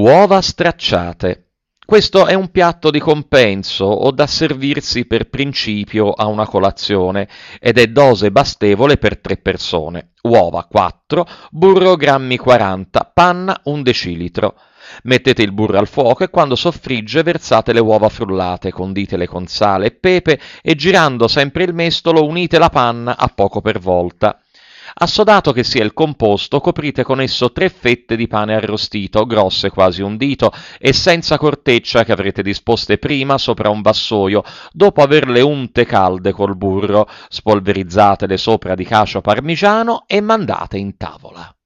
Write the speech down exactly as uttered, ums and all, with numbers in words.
Uova stracciate. Questo è un piatto di compenso o da servirsi per principio a una colazione ed è dose bastevole per tre persone. Uova quattro, burro grammi quaranta, panna un decilitro. Mettete il burro al fuoco e quando soffrigge versate le uova frullate, conditele con sale e pepe e girando sempre il mestolo unite la panna a poco per volta. Assodato che sia il composto, coprite con esso tre fette di pane arrostito, grosse quasi un dito, e senza corteccia che avrete disposte prima sopra un vassoio, dopo averle unte calde col burro, spolverizzatele sopra di cacio parmigiano e mandate in tavola.